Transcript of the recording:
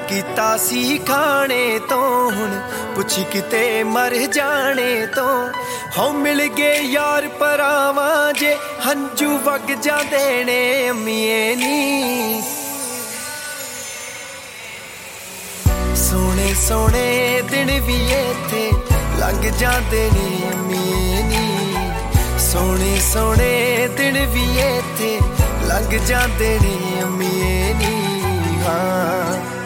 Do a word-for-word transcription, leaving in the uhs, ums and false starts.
ਕੀਤਾ ਸੀ ਖਾਣੇ ਤੋਂ ਹੁਣ ਪੁੱਛ ਕਿਤੇ ਮਰ ਜਾਣੇ ਤੋਂ ਹੋ ਮਿਲ ਗਏ ਯਾਰ ਭਰਾਵਾਂ ਜੇ ਹੰਝੂ ਵਗ ਜਾਂਦੇ ਨੇ ਅੰਮੀਏ ਨੀ ਸੋਹਣੇ ਸੋਹਣੇ ਦਿਨ ਵੀ ਇੱਥੇ ਲੰਘ ਜਾਂਦੇ ਨੇ ਅੰਮੀਏ ਨੀ ਸੋਹਣੇ ਸੋਹਣੇ ਦਿਨ ਵੀ ਇੱਥੇ ਲੰਘ ਜਾਂਦੇ ਨੇ ਅੰਮੀਏ ਨੀ ਹਾਂ